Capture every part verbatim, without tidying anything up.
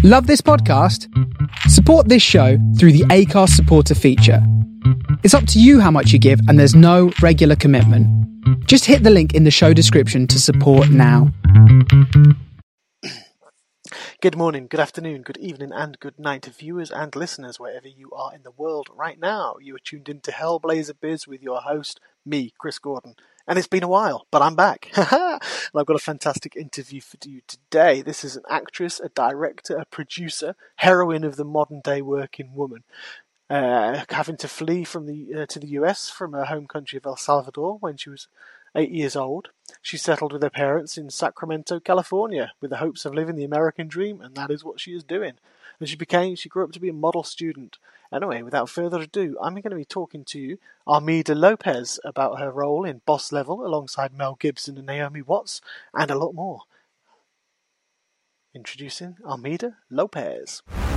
Love this podcast? Support this show through the Acast supporter feature. It's up to you how much you give, and there's no regular commitment. Just hit the link in the show description to support now. Good morning, good afternoon, good evening, and good night, viewers and listeners, wherever you are in the world right now. You are tuned into Hellblazer Biz with your host, me, Chris Gordon. And it's been a while, but I'm back. And I've got a fantastic interview for you today. This is an actress, a director, a producer, heroine of the modern day working woman. Uh, having to flee from the uh, to the U S from her home country of El Salvador when she was eight years old. She settled with her parents in Sacramento, California, with the hopes of living the American dream, and that is what she is doing. And she became, she grew up to be a model student. Anyway, without further ado, I'm going to be talking to you, Armida Lopez, about her role in Boss Level alongside Mel Gibson and Naomi Watts, and a lot more. Introducing Armida Lopez.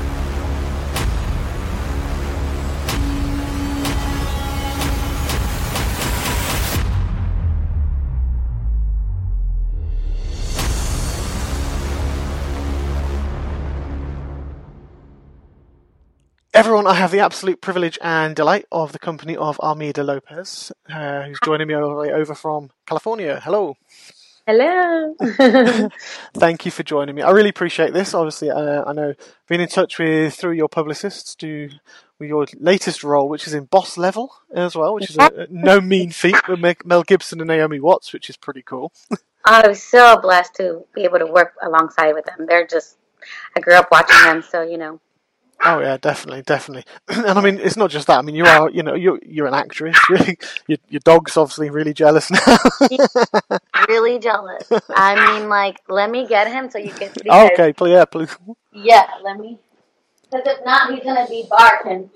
Everyone, I have the absolute privilege and delight of the company of Armida Lopez, uh, who's joining me all the way over from California. Hello. Hello. Thank you for joining me. I really appreciate this. Obviously, uh, I know I've been in touch with through your publicists to with your latest role, which is in Boss Level as well, which is a, a no mean feat with Mel Gibson and Naomi Watts, which is pretty cool. I was so blessed to be able to work alongside with them. They're just, I grew up watching them, so you know. Oh yeah, definitely, definitely. And I mean, it's not just that. I mean, you are, you know, you're you're an actress. your your dog's obviously really jealous now. Really jealous. I mean, like, let me get him so you can. Oh, okay, please, yeah, please. Yeah, let me. Because if not, he's gonna be barking.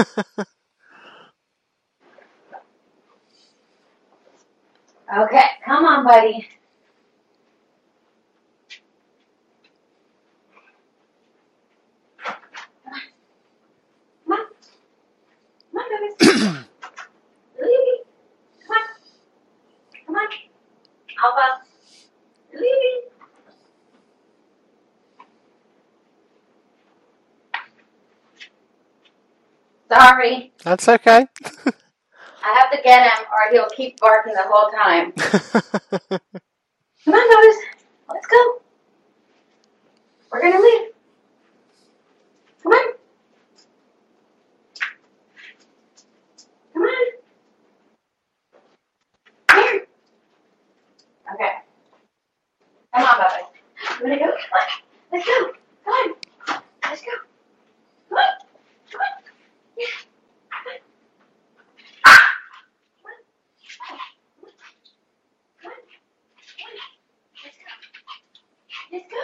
Okay, come on, buddy. Alpha, leaving. Sorry. That's okay. I have to get him or he'll keep barking the whole time. Come on, Lotus. Let's go. We're going to leave. Come on. Come on. Here. Okay. Come on, Bubba. You want to go? Come on. Let's go. Come on. Let's go. Come on. Come on. Yeah. Come on. Ah. Come on. Come on. Come on. Let's go. Let's go.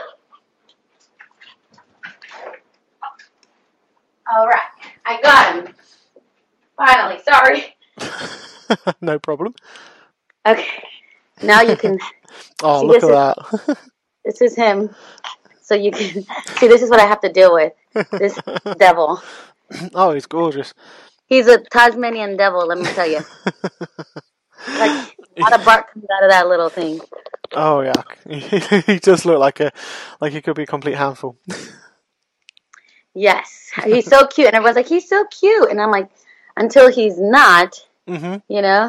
All right. I got him. Finally. Sorry. No problem. Okay. Now you can oh, see, look at is, that. This is him. So you can see this is what I have to deal with. This devil. Oh, he's gorgeous. He's a Tasmanian devil, let me tell you. Like a lot of bark comes out of that little thing. Oh yeah. He does look like a like he could be a complete handful. Yes. He's so cute. And everyone's like, he's so cute. And I'm like, until he's not, mm-hmm. you know.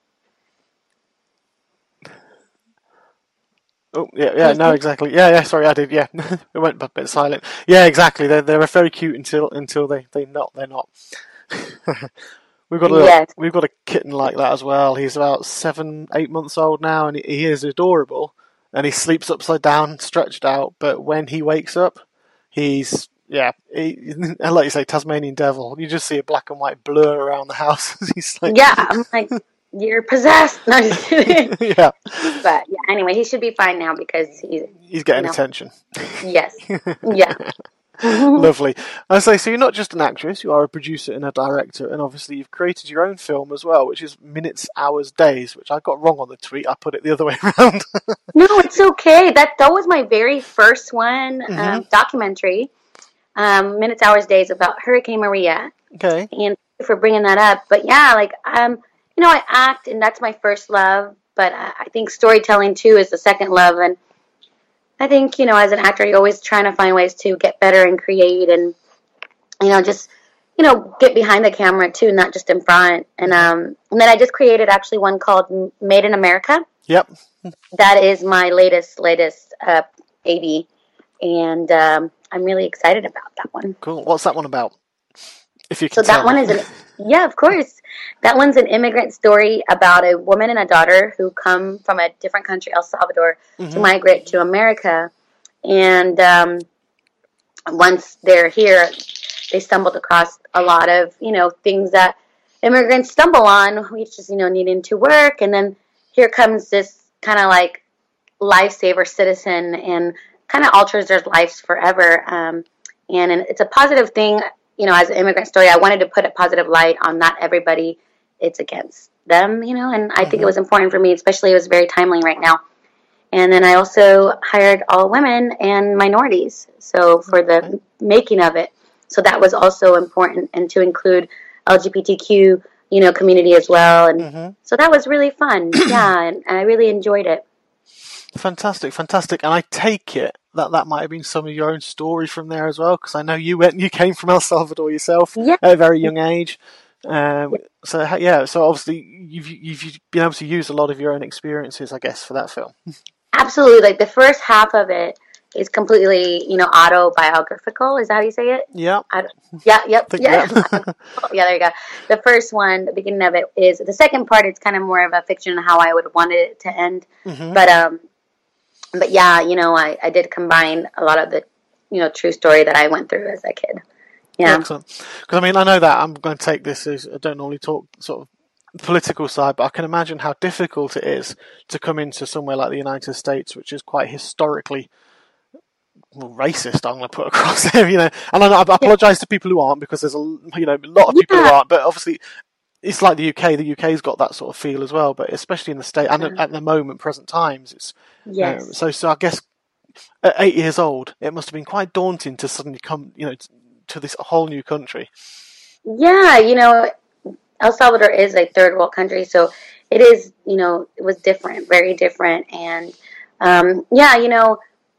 Oh, yeah, yeah, no, exactly. Yeah, yeah, sorry, I did, yeah. It went a bit silent. Yeah, exactly. They're, they're very cute until until they, they not, they're not. we've got a yes. we've got a kitten like that as well. He's about seven, eight months old now, and he, he is adorable. And he sleeps upside down, stretched out, but when he wakes up, he's, yeah, he, like you say, Tasmanian devil. You just see a black and white blur around the house. He's like, yeah, I'm like, you're possessed. No, I'm just kidding. Yeah. But yeah, anyway, he should be fine now because he's he's getting you know, attention. Yes. Yeah. Lovely. I say, so you're not just an actress, you are a producer and a director, and obviously you've created your own film as well, which is Minutes, Hours, Days, which I got wrong on the tweet. I put it the other way around. No, it's okay. That that was my very first one, mm-hmm. um, documentary, um, Minutes, Hours, Days, about Hurricane Maria. Okay. And thank you for bringing that up. But yeah, like, um, you know, I act, and that's my first love, but I, I think storytelling, too, is the second love, and I think, you know, as an actor, you're always trying to find ways to get better and create and, you know, just, you know, get behind the camera too, not just in front. And, um, and then I just created actually one called Made in America. Yep. That is my latest, latest uh, baby. And um, I'm really excited about that one. Cool. What's that one about? If you can So tell that one me. is an, yeah, of course. That one's an immigrant story about a woman and a daughter who come from a different country, El Salvador, mm-hmm. to migrate to America. And um, once they're here, they stumbled across a lot of, you know, things that immigrants stumble on, which is, you know, needing to work. And then here comes this kind of like lifesaver citizen and kind of alters their lives forever. Um, and, and it's a positive thing. You know, as an immigrant story, I wanted to put a positive light on not everybody. It's against them, you know, and I mm-hmm. think it was important for me, especially it was very timely right now. And then I also hired all women and minorities, so for the okay. making of it. So that was also important, and to include L G B T Q, you know, community as well. And mm-hmm. so that was really fun. Yeah, and I really enjoyed it. Fantastic, fantastic. And I take it that that might have been some of your own story from there as well, because I know you went, you came from El Salvador yourself yeah. at a very young age. Um, so yeah, so obviously you've you've been able to use a lot of your own experiences, I guess, for that film. Absolutely. Like the first half of it is completely, you know, autobiographical. Is that how you say it? Yeah. I, yeah. Yep. Think, yeah. yeah. yeah. There you go. The first one, the beginning of it is the second part. It's kind of more of a fiction how I would have wanted it to end. Mm-hmm. But um, but yeah, you know, I, I did combine a lot of the, you know, true story that I went through as a kid. Yeah. Excellent. Because I mean, I know that I'm going to take this as I don't normally talk sort of political side, but I can imagine how difficult it is to come into somewhere like the United States, which is quite historically well, racist. I'm going to put across there, you know. And I, I apologise to people who aren't, because there's a you know a lot of people yeah. who aren't. But obviously, it's like the U K. The U K's got that sort of feel as well. But especially in the state and at the moment, present times, it's yes. Uh, so so. I guess at eight years old, it must have been quite daunting to suddenly come, you know, to, to this whole new country. Yeah, you know. El Salvador is a third world country, so it is, you know, it was different, very different. And, um, yeah, you know,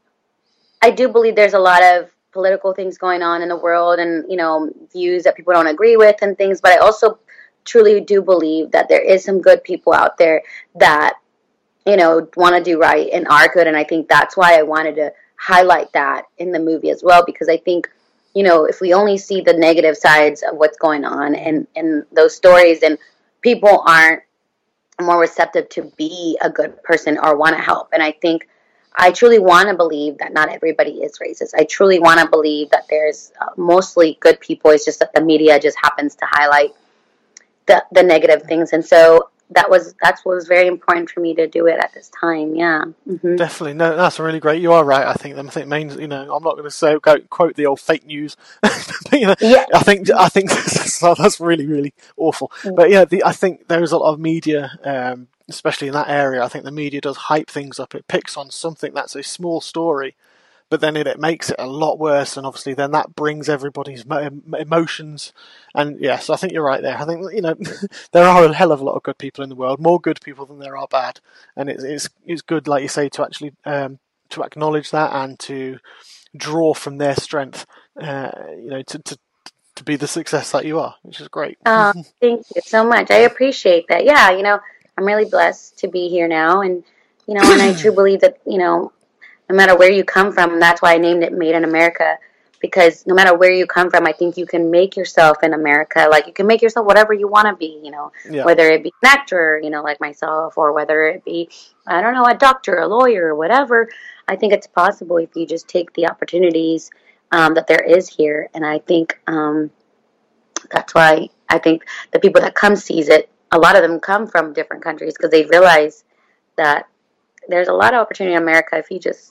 I do believe there's a lot of political things going on in the world and, you know, views that people don't agree with and things. But I also truly do believe that there is some good people out there that, you know, want to do right and are good. And I think that's why I wanted to highlight that in the movie as well, because I think, you know, if we only see the negative sides of what's going on and in those stories, then people aren't more receptive to be a good person or want to help. And I think I truly want to believe that not everybody is racist. I truly want to believe that there's uh, mostly good people. It's just that the media just happens to highlight the the negative things. And so that was that's what was very important for me to do it at this time. Yeah, mm-hmm. Definitely. No, that's really great. You are right. I think. I think means you know. I'm not going to say go quote the old fake news. but, you know, yeah. I think I think that's really really awful. Mm-hmm. But yeah, the, I think there is a lot of media, um, especially in that area. I think the media does hype things up. It picks on something that's a small story, but then it, it makes it a lot worse, and obviously then that brings everybody's emotions. And yes, I think you're right there. I think, you know, there are a hell of a lot of good people in the world, more good people than there are bad, and it's it's it's good, like you say, to actually um, to acknowledge that and to draw from their strength, uh, you know, to, to to be the success that you are, which is great. Oh, thank you so much. I appreciate that. Yeah, you know, I'm really blessed to be here now, and you know, and I truly believe that, you know, no matter where you come from, that's why I named it Made in America, because no matter where you come from, I think you can make yourself in America. Like, you can make yourself whatever you want to be, you know, yeah. whether it be an actor, you know, like myself, or whether it be, I don't know, a doctor, a lawyer, whatever. I think it's possible if you just take the opportunities um, that there is here. And I think um, that's why I think the people that come sees it, a lot of them come from different countries because they realize that there's a lot of opportunity in America if you just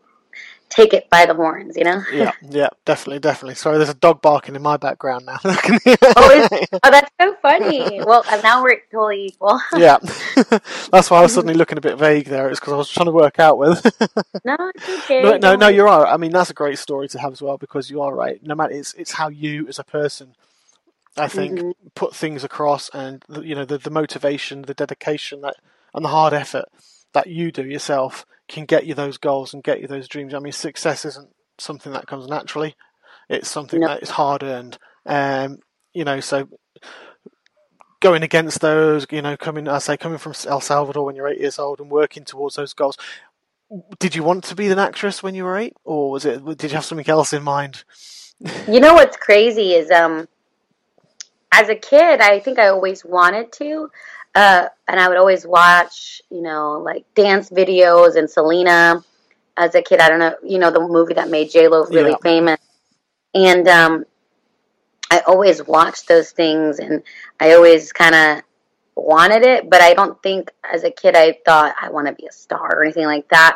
take it by the horns, you know? Yeah, yeah, definitely, definitely. Sorry, there's a dog barking in my background now. oh, it's, oh, that's so funny. Well, now we're totally equal. yeah, that's why I was suddenly looking a bit vague there. It's because I was trying to work out whether... no, it's okay. No, no, no, you're right. I mean, that's a great story to have as well, because you are right. No matter, it's it's how you as a person, I think, mm-hmm. put things across, and you know, the, the motivation, the dedication, that and the hard effort that you do yourself can get you those goals and get you those dreams. I mean, success isn't something that comes naturally. It's something No. that is hard earned. Um, you know, so going against those, you know, coming, I say, coming from El Salvador when you're eight years old and working towards those goals. Did you want to be an actress when you were eight, or was it? Did you have something else in mind? You know what's crazy is, um, as a kid, I think I always wanted to, uh, and I would always watch, you know, like dance videos and Selena. As a kid, I don't know, you know, the movie that made J Lo really Yeah. famous, and um, I always watched those things, and I always kind of wanted it, but I don't think as a kid I thought I want to be a star or anything like that.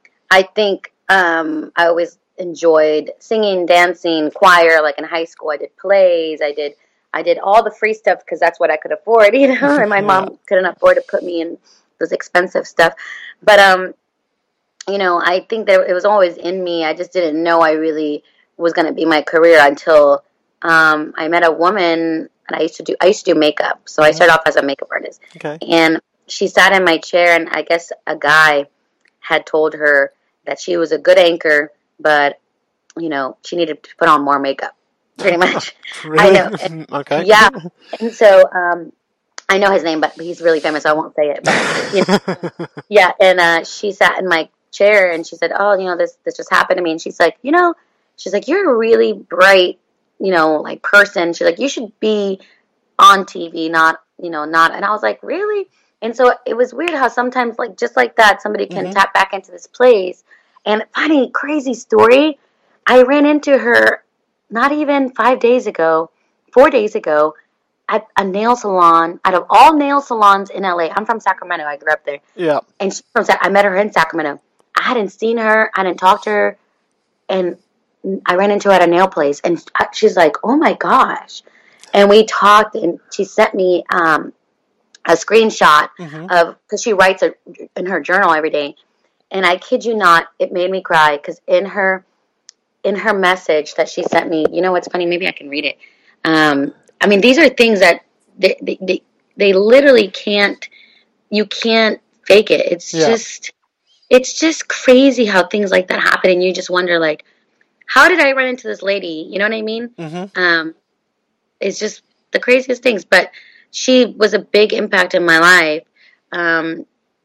I think um, I always enjoyed singing, dancing, choir. Like in high school, I did plays. I did I did all the free stuff because that's what I could afford, you know. And my Yeah. mom couldn't afford to put me in those expensive stuff. But um, you know, I think that it was always in me. I just didn't know I really was going to be my career until um, I met a woman, and I used to do I used to do makeup. So I started off as a makeup artist, Okay. and she sat in my chair, and I guess a guy had told her that she was a good anchor, but, you know, she needed to put on more makeup, pretty much. Really? I know. And, Okay. yeah. And so um, I know his name, but he's really famous, so I won't say it. But, you know, yeah, and uh, she sat in my chair, and she said, oh, you know, this, this just happened to me. And she's like, you know, she's like, you're a really bright, you know, like person. She's like, you should be on T V, not, you know, not. And I was like, really? And so it was weird how sometimes, like, just like that, somebody can Mhm. tap back into this place. And funny, crazy story, I ran into her not even five days ago, four days ago, at a nail salon, out of all nail salons in L A. I'm from Sacramento. I grew up there. Yeah. And she's from Sac- I met her in Sacramento. I hadn't seen her. I didn't talk to her. And I ran into her at a nail place. And she's like, oh, my gosh. And we talked, and she sent me um, a screenshot Mhm. of, because she writes a, in her journal every day. And I kid you not, it made me cry, because in her in her message that she sent me, you know what's funny? Maybe I can read it. Um, I mean, these are things that they, they, they, they literally can't, you can't fake it. It's Yeah. just, it's just crazy how things like that happen, and you just wonder, like, how did I run into this lady? You know what I mean? Mhm. Um, it's just the craziest things. But she was a big impact in my life, um,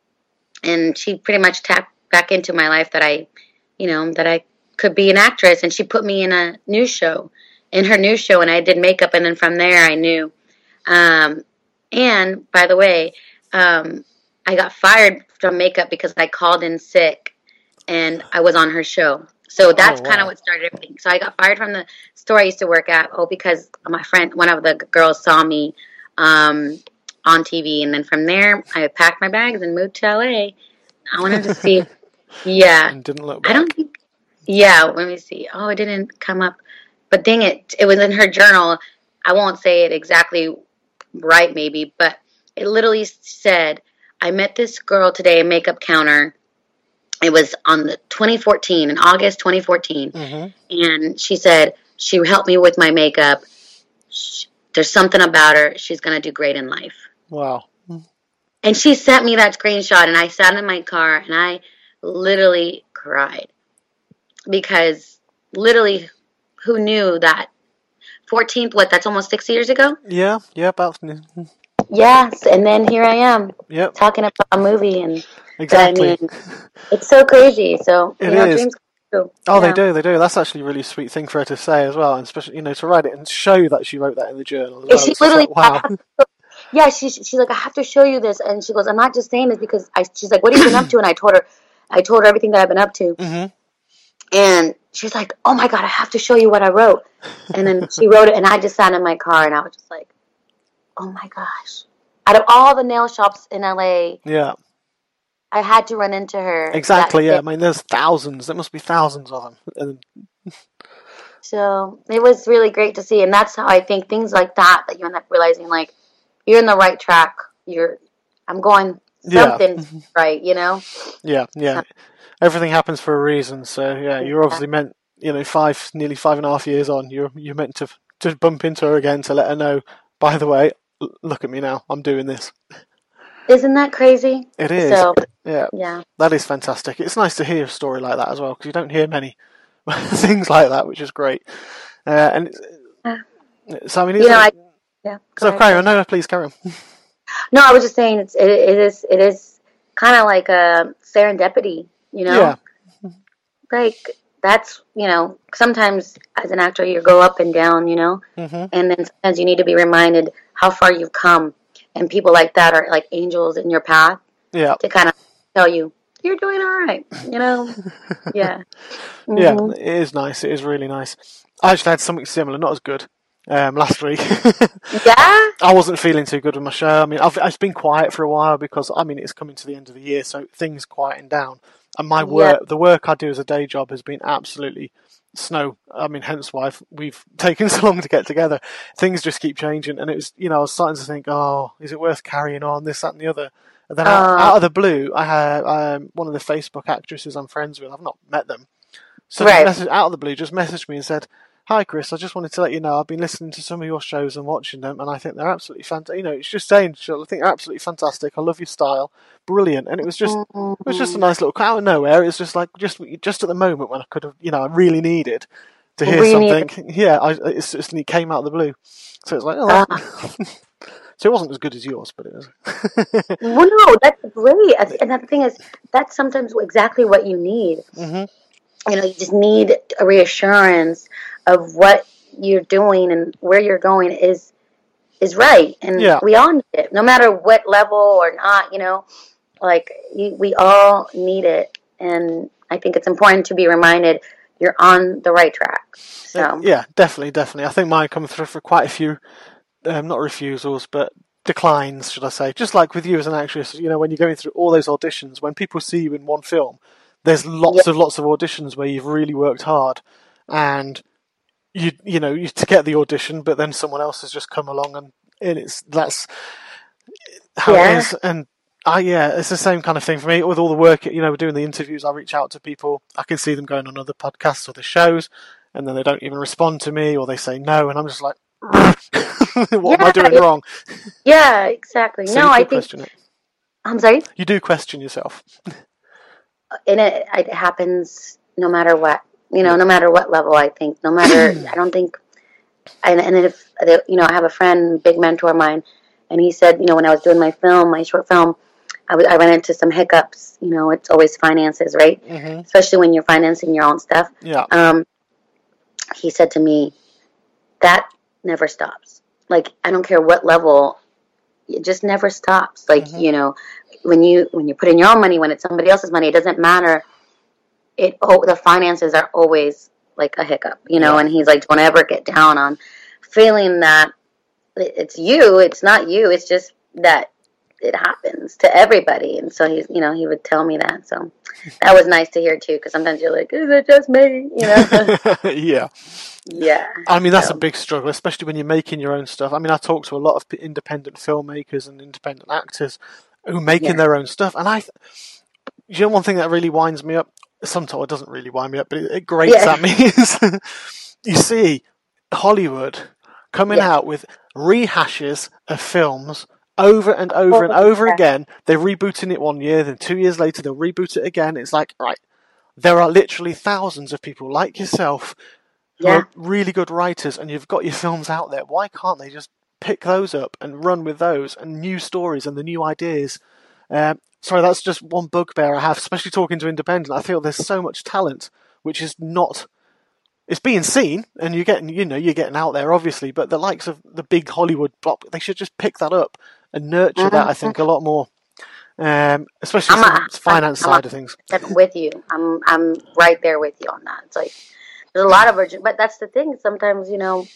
and she pretty much tapped back into my life that I, you know, that I could be an actress. And she put me in a news show, in her news show, and I did makeup, and then from there I knew. Um, and by the way, um, I got fired from makeup because I called in sick, and I was on her show. So that's Oh, kind of wow. what started everything. So I got fired from the store I used to work at, oh, because my friend, one of the girls saw me um, on T V. And then from there, I packed my bags and moved to L A. I wanted to see. Yeah. And didn't look I back. don't think. Yeah, let me see. Oh, it didn't come up. But dang it, it was in her journal. I won't say it exactly right, maybe, but it literally said, I met this girl today, a makeup counter. It was on the twenty fourteen, in August twenty fourteen. Mhm. And she said, she helped me with my makeup. She, there's something about her. She's going to do great in life. Wow. And she sent me that screenshot, and I sat in my car, and I literally cried. Because literally, who knew that fourteenth, what, that's almost six years ago? Yeah. Yeah. About. Yes, and then here I am, Yep. talking about a movie, and Exactly. I mean, it's so crazy. So, It you know, is. dreams come true. Oh, Yeah. they do, they do. That's actually a really sweet thing for her to say as well, and especially, you know, to write it and show that she wrote that in the journal as And well. she It's just literally, like, wow. yeah, she, she's like, I have to show you this. And she goes, I'm not just saying this because I, she's like, what have you been up to? And I told her, I told her everything that I've been up to. Mhm. And she's like, oh my God, I have to show you what I wrote. And then she wrote it, and I just sat in my car, and I was just like, oh my gosh. Out of all the nail shops in L A, Yeah. I had to run into her. Exactly. that Yeah. I day. mean, there's thousands. There must be thousands of them. And So it was really great to see. And that's how I think things like that, that you end up realizing, like, you're in the right track. You're, I'm going Yeah. something right, you know? yeah, yeah. Everything happens for a reason. So yeah, you're obviously meant, you know, five, nearly five and a half years on, you're you're meant to to bump into her again to let her know. By the way, l- look at me now. I'm doing this. Isn't that crazy? It is. So, yeah. yeah. That is fantastic. It's nice to hear a story like that as well, because you don't hear many things like that, which is great. Uh, and it's, Uh, so, I mean, you know, it, I, yeah. so ahead, carry on. No, no, please carry on. No, I was just saying it's, it, it is, it is kind of like a serendipity, you know? Yeah. Like, that's, you know, sometimes as an actor you go up and down, you know? Mm-hmm. And then sometimes you need to be reminded how far you've come. And people like that are like angels in your path. Yeah. To kind of tell you, you're doing all right, you know? Yeah. Mm-hmm. Yeah, it is nice. It is really nice. I actually had something similar, not as good, um, last week. Yeah? I wasn't feeling too good with my show. I mean, I've, it's been quiet for a while because, I mean, it's coming to the end of the year, so things quieting down. And my work, Yeah. the work I do as a day job has been absolutely snow. I mean, hence why I've, we've taken so long to get together. Things just keep changing. And it was, you know, I was starting to think, oh, is it worth carrying on, this, that, and the other? And then out, Uh, out of the blue, I had um, one of the Facebook actresses I'm friends with. I've not met them. So Right. message, out of the blue, just messaged me and said, "Hi Chris, I just wanted to let you know I've been listening to some of your shows and watching them, and I think they're absolutely fantastic. You know, it's just saying, I think they're absolutely fantastic. I love your style, brilliant." And it was just, it was just a nice little out of nowhere. It was just like just just at the moment when I could have, you know, I really needed to hear Really something. Yeah, I, it's just it came out of the blue, so it's like, oh, that, Uh, so it wasn't as good as yours, but it was. well, no, that's great. And the thing is, that's sometimes exactly what you need. Mm-hmm. You know, you just need a reassurance of what you're doing and where you're going is is right. And Yeah. we all need it, no matter what level or not, you know. Like, you, we all need it. And I think it's important to be reminded you're on the right track. So, Yeah, definitely, definitely. I think mine come through for quite a few, um, not refusals, but declines, should I say. Just like with you as an actress, you know, when you're going through all those auditions, when people see you in one film, there's lots Yeah. of lots of auditions where you've really worked hard, and you you know you to get the audition, but then someone else has just come along, and, and it's that's how Yeah. it is. And I yeah, it's the same kind of thing for me with all the work. You know, doing the interviews, I reach out to people. I can see them going on other podcasts or the shows, and then they don't even respond to me, or they say no, and I'm just like, what am I Yeah, doing it- wrong? yeah, exactly. So no, you do I think, question it. I'm sorry. You do question yourself. And it, it happens no matter what, you know, no matter what level. I think no matter, I don't think, and and if you know, I have a friend, big mentor of mine, and he said, you know, when I was doing my film, my short film, I, w- I ran into some hiccups. You know, it's always finances, right? Mm-hmm. Especially when you're financing your own stuff. Yeah. Um, he said to me, that never stops. Like, I don't care what level, it just never stops. Like, Mhm. you know, when you when you put in your own money, when it's somebody else's money, it doesn't matter. It oh, the finances are always like a hiccup, you know. Yeah. And he's like, don't ever get down on feeling that it- it's you. It's not you. It's just that it happens to everybody. And so he's, you know, he would tell me that. So that was nice to hear too, because sometimes you're like, is it just me? You know? Yeah. Yeah. I mean, that's So, a big struggle, especially when you're making your own stuff. I mean, I talk to a lot of p- independent filmmakers and independent actors who are making Yeah. their own stuff. And I, th- you know, one thing that really winds me up, sometimes it doesn't really wind me up, but it, it grates Yeah. at me, is you see Hollywood coming Yeah. out with rehashes of films over and over and Oh, over yeah. again. They're rebooting it one year, then two years later they'll reboot it again. It's like, right, there are literally thousands of people like yourself who Yeah. are really good writers, and you've got your films out there. Why can't they just pick those up and run with those and new stories and the new ideas? Um, sorry, that's just one bugbear I have, especially talking to independent. I feel there's so much talent which is not. It's being seen, and you're getting, you know, you're getting out there, obviously. But the likes of the big Hollywood block, they should just pick that up and nurture that. I think a lot more, um, especially I'm from a- the finance I'm a- side of things. I'm with you. I'm I'm right there with you on that. It's like there's a lot of urgent, but that's the thing. Sometimes, you know,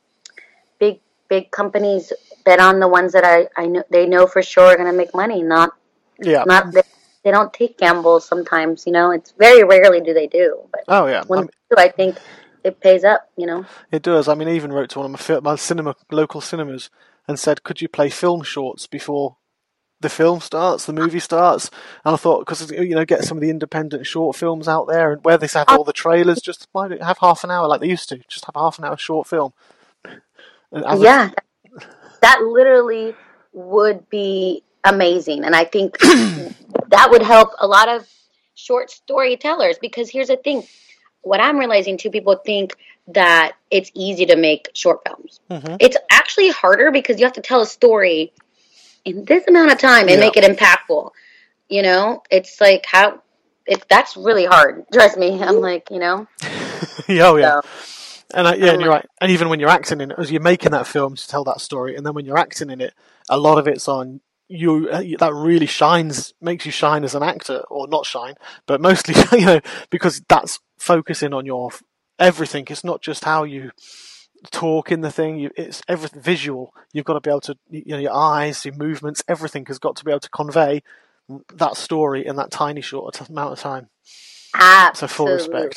big big companies bet on the ones that I I know they know for sure are going to make money. Not Yeah. not they, they don't take gambles. Sometimes, you know, it's very rarely do they do. But Oh yeah. when I mean, they do, I think it pays up. You know. it does. I mean, I even wrote to one of my, fil- my cinema local cinemas and said, "Could you play film shorts before the film starts, the movie starts?" And I thought, because you know, get some of the independent short films out there, and where they have all the trailers, just why don't you have half an hour like they used to? Just have a half an hour short film. And have a- Yeah, that literally would be amazing. And I think that would help a lot of short storytellers, because here's the thing. What I'm realizing too, people think that it's easy to make short films. Mm-hmm. It's actually harder because you have to tell a story in this amount of time and yeah. make it impactful. You know, it's like how it that's really hard. Trust me. I'm like, you know. oh yeah. So, and uh, yeah, and you're right. And even when you're acting in it, as you're making that film to tell that story, and then when you're acting in it, a lot of it's on you. Uh, that really shines, makes you shine as an actor, or not shine, but mostly, you know, because that's focusing on your everything. It's not just how you talk in the thing. You, it's everything visual. You've got to be able to, you know, your eyes, your movements, everything has got to be able to convey that story in that tiny short amount of time. Absolutely. So full respect.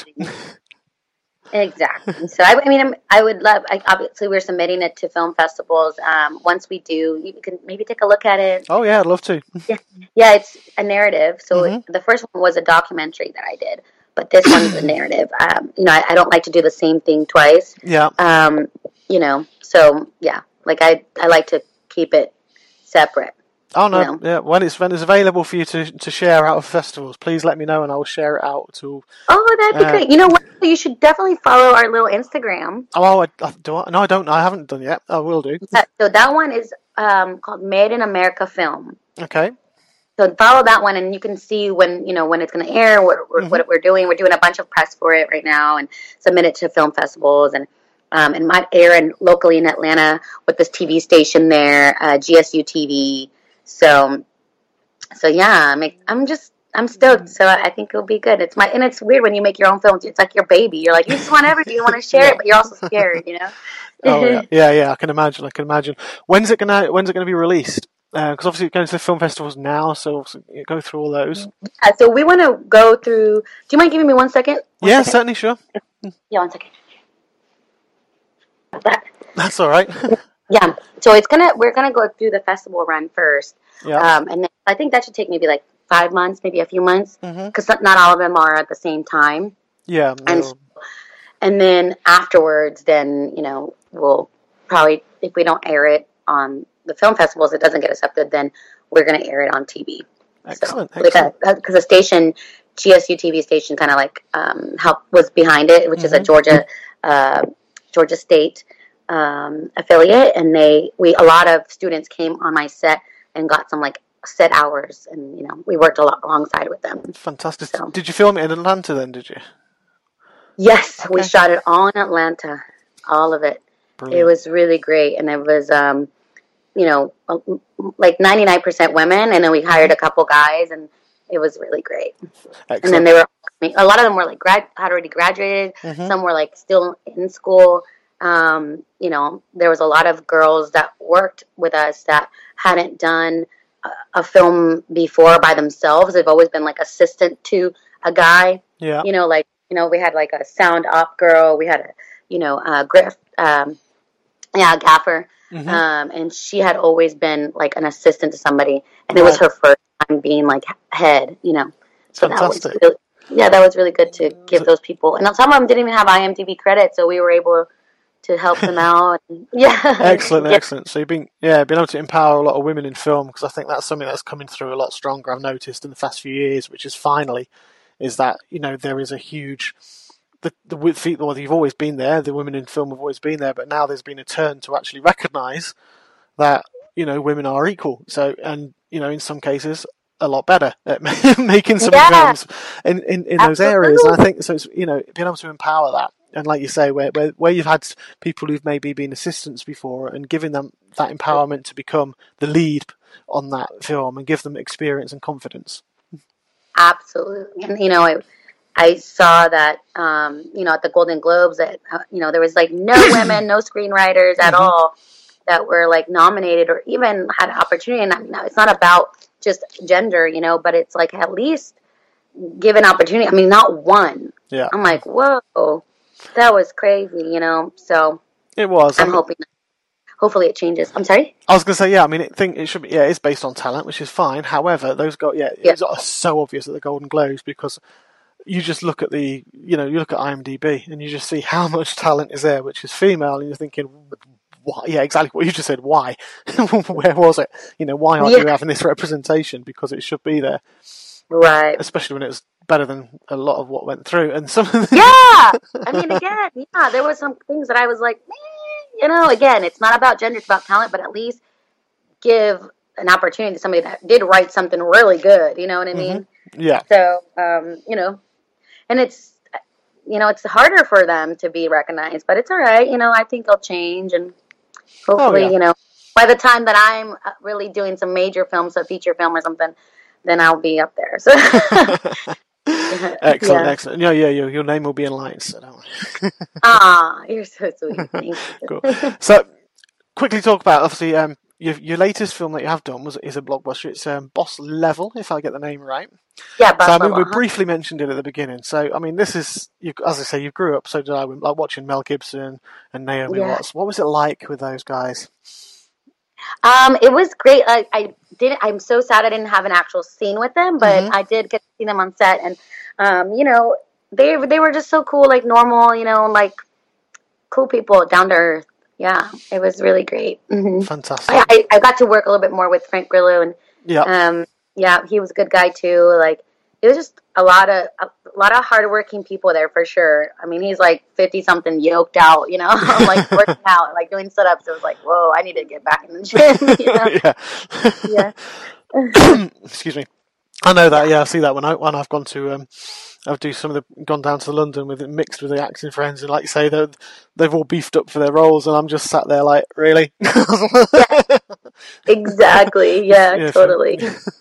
Exactly. So I, I mean, I'm, I would love. I, obviously, we're submitting it to film festivals. Um, once we do, you can maybe take a look at it. Oh yeah, I'd love to. Yeah, yeah. It's a narrative. So mm-hmm. the first one was a documentary that I did, but this one's a narrative. Um, you know, I, I don't like to do the same thing twice. Yeah. Um, you know, so yeah, like I, I like to keep it separate. Oh no, you know? yeah. When it's when it's available for you to, to share out of festivals, please let me know and I will share it out to. Oh, that'd be uh, great. You know what? You should definitely follow our little Instagram. Oh, I, I, do I? No, I don't. I haven't done yet. I will do. Uh, so that one is um, called Made in America Film. Okay. So follow that one, and you can see when you know when it's going to air. What, mm-hmm. what we're doing. We're doing a bunch of press for it right now, and submit it to film festivals, and um, it might air in, locally in Atlanta with this T V station there, uh, G S U T V. So, so yeah, I'm, I'm just, I'm stoked. So I think it'll be good. It's my, and it's weird when you make your own films. It's like your baby. You're like, you just want everything. You want to share yeah. it, but you're also scared, you know? oh yeah. yeah, yeah. I can imagine. I can imagine. When's it gonna, when's it gonna be released? Because uh, obviously it goes to film festivals now, so you go through all those. Yeah, so we want to go through. Do you mind giving me one second? One yeah, second? certainly, sure. Yeah, one second. That. That's all right. Yeah, so it's gonna we're gonna go through the festival run first, yeah. um, and then I think that should take maybe like five months, maybe a few months, because mm-hmm. not all of them are at the same time. Yeah, no. and and then afterwards, then you know we'll probably if we don't air it on the film festivals, it doesn't get accepted, then we're gonna air it on T V. Excellent, so, excellent. Because the station, G S U T V station, kind of like um, help was behind it, which mm-hmm. is a Georgia uh, Georgia State. Um, affiliate, and they we a lot of students came on my set and got some like set hours, and you know we worked a lot alongside with them. Fantastic. So, did you film it in Atlanta then? Did you? Yes, okay. we shot it all in Atlanta, all of it. Brilliant. It was really great, and it was um, you know like ninety-nine percent women, and then we hired a couple guys, and it was really great. Excellent. And then they were a lot of them were like grad had already graduated. Mm-hmm. Some were like still in school. Um, you know, there was a lot of girls that worked with us that hadn't done a, a film before by themselves. They've always been like assistant to a guy. Yeah. You know, like, you know, we had like a sound op girl. We had a, you know, a Griff, um, yeah, a gaffer. Mm-hmm. Um, and she had always been like an assistant to somebody. And it right. was her first time being like head, you know. So fantastic. That was really, yeah, that was really good to give those people. And some of them didn't even have I M D B credit, so we were able to help them out. Yeah. Excellent, yeah. excellent. So you've been, yeah, been able to empower a lot of women in film, because I think that's something that's coming through a lot stronger, I've noticed, in the past few years, which is finally, is that, you know, there is a huge, the, the well, you've always been there, the women in film have always been there, but now there's been a turn to actually recognise that, you know, women are equal. So, and, you know, in some cases, a lot better at making some yeah. films in, in, in those areas. And I think, so it's, you know, being able to empower that, and like you say, where, where where you've had people who've maybe been assistants before, and giving them that empowerment to become the lead on that film and give them experience and confidence. Absolutely. And, you know, I, I saw that, um, you know, at the Golden Globes that, uh, you know, there was like no women, no screenwriters at mm-hmm. all that were like nominated or even had an opportunity. And I, it's not about just gender, you know, but it's like at least give an opportunity. I mean, not one. Yeah. I'm like, whoa. That was crazy, you know. So it was. I'm I mean, hoping. Hopefully, it changes. I'm sorry. I was going to say, yeah. I mean, I think it should be. Yeah, it's based on talent, which is fine. However, those got yeah, yeah. it's so obvious at the Golden Globes, because you just look at the, you know, you look at I M D B and you just see how much talent is there, which is female, and you're thinking, why? Yeah, exactly what you just said. Why? Where was it? You know, why aren't Yeah. you having this representation? Because it should be there, Right. especially when it was better than a lot of what went through. And some of the Yeah. I mean, again, yeah, there were some things that I was like, eh, you know, again, it's not about gender, it's about talent, but at least give an opportunity to somebody that did write something really good. You know what I mean? Mm-hmm. Yeah. So, um, you know, and it's, you know, it's harder for them to be recognized, but it's all right. You know, I think they'll change, and hopefully, Oh, yeah. you know, by the time that I'm really doing some major films, a feature film or something, then I'll be up there. So. Excellent, Yeah. excellent. Yeah, yeah, your, your name will be in lights. So don't worry. Ah, you're so sweet. Thank you. Cool. So, quickly talk about, obviously, um, your, your latest film that you have done was is a blockbuster. It's um, Boss Level, if I get the name right. Yeah, Boss So, I mean, Level, we uh-huh. briefly mentioned it at the beginning. So, I mean, this is, you, as I say, you grew up, so did I, with, like watching Mel Gibson and Naomi Yeah. Watts. What was it like with those guys? Um, it was great. I, I did. I'm so sad I didn't have an actual scene with them, but Mhm. I did get to see them on set, and um, you know, they they were just so cool, like normal, you know, like cool people, down to earth. Yeah, it was really great. hmm Fantastic. I, I I got to work a little bit more with Frank Grillo, and Yeah. um, yeah, he was a good guy too. Like it was just a lot of a, lot of hardworking people there for sure. I mean, he's like fifty something, yoked out, you know, like working out, like doing sit ups. It was like, whoa, I need to get back in the gym. You know? Yeah. Excuse me. I know that. Yeah, I see that when I when I've gone to um, I've do some of the gone down to London with it mixed with the acting friends, and like you say, they they've all beefed up for their roles, and I'm just sat there like, really. Exactly. Yeah, Yeah, so- totally.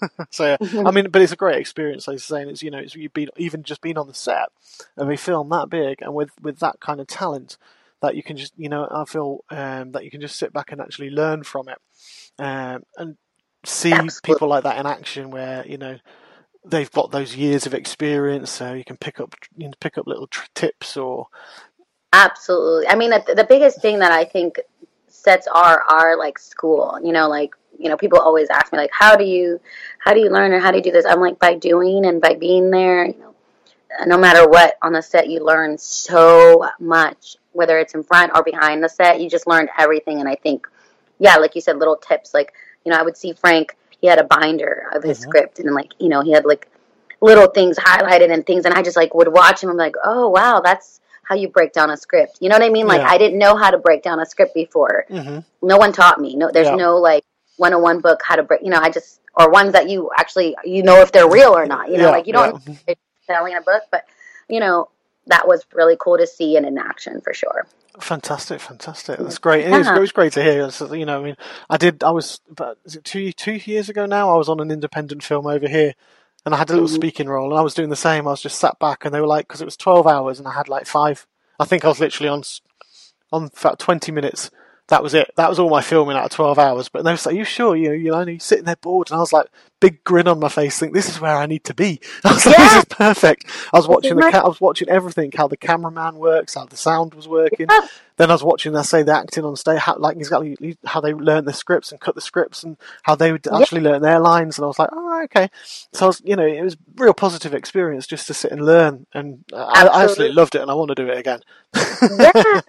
So yeah, I mean, but it's a great experience. Like you're saying, it's you know, it's you've been even just been on the set of a film that big, and with with that kind of talent, that you can just you know, I feel um, that you can just sit back and actually learn from it, um, and see Absolutely. people like that in action, where you know they've got those years of experience, so you can pick up you know, pick up little tr- tips or Absolutely. I mean, the, the biggest thing that I think sets our our like school. You know, like you know, people always ask me like, how do you how do you learn or how do you do this? I'm like, by doing and by being there. You know, no matter what on the set, you learn so much. Whether it's in front or behind the set, you just learn everything. And I think, yeah, like you said, little tips. Like you know, I would see Frank. He had a binder of his Mhm. script, and like you know, he had like little things highlighted and things, and I just like would watch him. I'm like, oh wow, that's how you break down a script. You know what I mean? Like Yeah. I didn't know how to break down a script before. Mhm. No one taught me. No, there's Yeah. no like one oh one book how to break. You know, I just or ones that you actually you know if they're real or not. You know, Yeah, like you don't yeah. know if it's selling a book, but you know that was really cool to see and in action for sure. Fantastic, fantastic. That's great. It was, Yeah. it was great to hear. So, you know, I mean, I did. I was, but is it two two years ago now? I was on an independent film over here, and I had a little Mhm. speaking role, and I was doing the same. I was just sat back, and they were like, because it was twelve hours, and I had like five. I think I was literally on s- on about twenty minutes. That was it. That was all my filming out of twelve hours. But they were like, "Are you sure? You know, you know, and you're sitting there bored." And I was like, big grin on my face, think this is where I need to be. I was like, Yeah. this is perfect. I was watching the, my- ca- I was watching everything, how the cameraman works, how the sound was working. Yeah. Then I was watching, I say, the acting on stage, how, like exactly how they learned the scripts and cut the scripts, and how they would Yeah. actually learn their lines. And I was like, oh, okay. So I was, you know, it was a real positive experience just to sit and learn, and uh, I, I Absolutely. absolutely loved it, and I want to do it again. Yeah,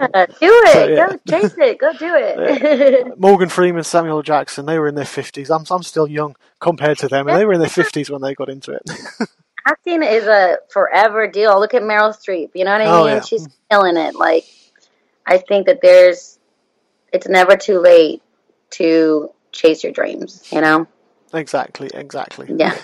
do it. So, yeah. Go chase it. Go do it. Morgan Freeman, Samuel L. Jackson, they were in their fifties. I'm I'm still young compared to them, and they were in their fifties when they got into it. Acting is a forever deal. Look at Meryl Streep. You know what I Oh, mean? yeah. She's killing it. Like, I think that there's, it's never too late to chase your dreams. You know? Exactly, exactly. Yeah.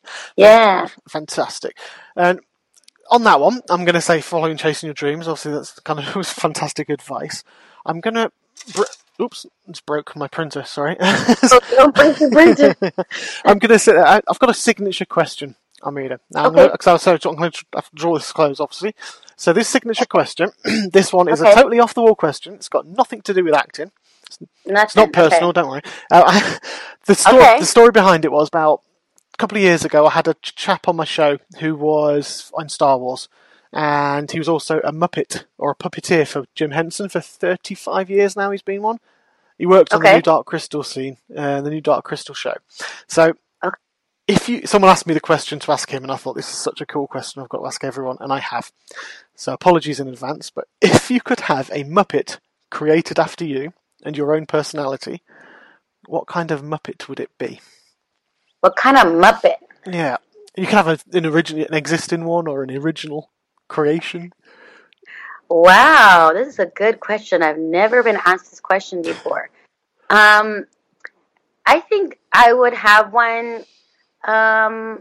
Yeah. Fantastic. And on that one, I'm going to say following chasing your dreams. Obviously, that's kind of was fantastic advice. I'm going to. Br- Oops, it's broke my printer. Sorry. Oh, don't break your printer. I'm going to say I- I've got a signature question, Amira. Now, I'm Okay. going to, so, so I'm going to have to draw this close, obviously. So this signature question, this one is Okay. a totally off the wall question. It's got nothing to do with acting. Nothing. It's not personal, Okay. don't worry. Uh, the story, Okay. the story behind it was about a couple of years ago. I had a ch- chap on my show who was on Star Wars, and he was also a Muppet or a puppeteer for Jim Henson for thirty-five years now. He's been one. He worked on the Okay. new Dark Crystal scene, uh, the new Dark Crystal show. So, Okay. if you someone asked me the question to ask him, and I thought this is such a cool question, I've got to ask everyone, and I have. So apologies in advance, but if you could have a Muppet created after you, and your own personality, what kind of Muppet would it be? What kind of Muppet? Yeah. You can have a, an original, an existing one or an original creation. Wow, this is a good question. I've never been asked this question before. Um, I think I would have one, um,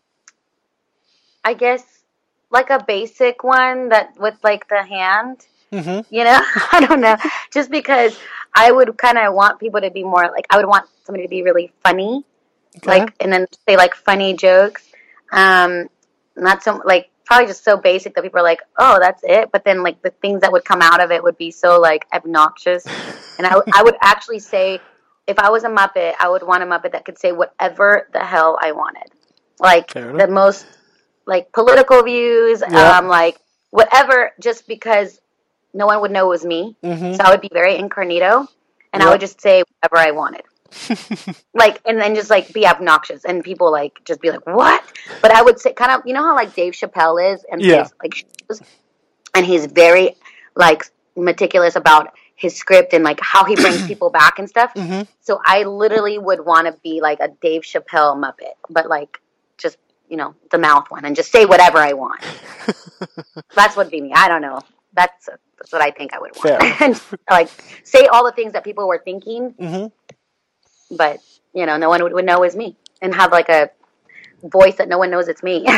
I guess, like a basic one that with like the hand, Mm-hmm. you know? I don't know. Just because I would kind of want people to be more like, I would want somebody to be really funny, Okay. like, and then say like funny jokes. Um, not so, like, probably just so basic that people are like, oh, that's it. But then like the things that would come out of it would be so like obnoxious. And I, I would actually say, if I was a Muppet, I would want a Muppet that could say whatever the hell I wanted. Like Fair the enough. most, like political views, Yeah. um, like whatever, just because no one would know it was me. Mm-hmm. So I would be very incognito, and Yeah. I would just say whatever I wanted. Like, and then just like be obnoxious, and people like just be like, what? But I would say kind of, you know how like Dave Chappelle is, and Yeah. his like shows, and he's very like meticulous about his script and like how he brings people back and stuff. Mm-hmm. So I literally would want to be like a Dave Chappelle Muppet, but like just, you know, the mouth one, and just say whatever I want. That's what would be me. I don't know. That's that's what I think I would want. Fair. And like say all the things that people were thinking, Mm-hmm. but you know, no one would, would know is me, and have like a voice that no one knows it's me.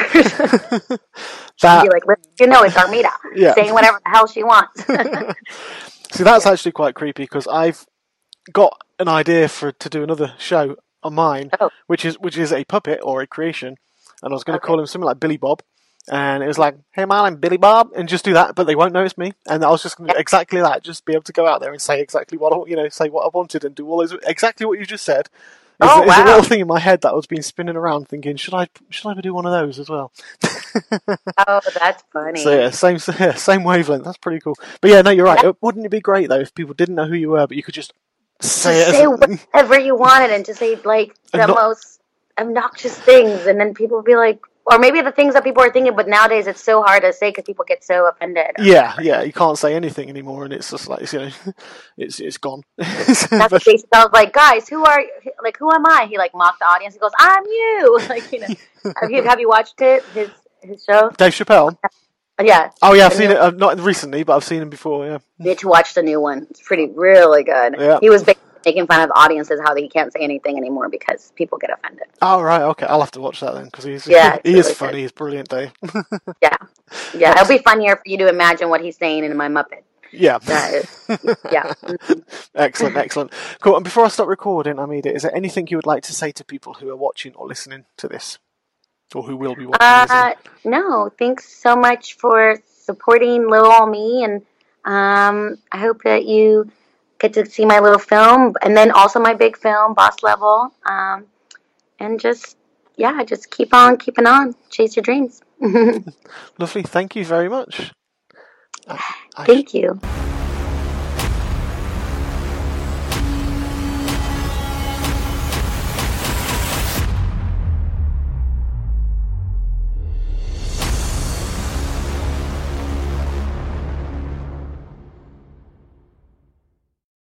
That Be like, you know, it's Armida Yeah. saying whatever the hell she wants. See, that's actually quite creepy because I've got an idea for to do another show on mine, Oh. which is which is a puppet or a creation, and I was going to Okay. call him something like Billy Bob, and it was like, "Hey man, I'm Billy Bob," and just do that, but they won't know it's me, and I was just going to exactly that, just be able to go out there and say exactly what I, you know, say what I wanted and do all those exactly what you just said. Is, Oh, is a wow. little thing in my head that was been spinning around, thinking, should I should I do one of those as well? Oh, that's funny. So yeah, same yeah, same wavelength. That's pretty cool. But yeah, no, you're right. It, wouldn't it be great though if people didn't know who you were, but you could just say Just it? say As a, whatever you wanted, and just say like the And not- most obnoxious things, and then people would be like, or maybe the things that people are thinking, but nowadays it's so hard to say because people get so offended. yeah, yeah, you can't say anything anymore, and it's just like, you know, it's it's gone. That's But- what they sound like, guys. Who are like? Who am I? He like mocked the audience. He goes, "I'm you." Like, you know, have you have you watched it? His his show? Dave Chappelle. Yeah. Oh yeah, I've The seen new- it. Uh, not recently, but I've seen him before. Yeah. You need to watch the new one. It's pretty really good. Yeah. He was basically making fun of the audiences how he can't say anything anymore because people get offended. Oh right, okay. I'll have to watch that then because he's Yeah, it's he is really funny. good. He's brilliant, Dave. Yeah, yeah. It'll be funnier for you to imagine what he's saying in my Muppet. yeah. That is, yeah. Excellent, excellent. Cool. And before I stop recording, Amida, is there anything you would like to say to people who are watching or listening to this, or who will be watching? or Uh, no, thanks so much for supporting little old me, and um, I hope that you get to see my little film, and then also my big film, Boss Level, um, and just yeah, just keep on keeping on, chase your dreams. Lovely. Thank you very much. I, I Thank you.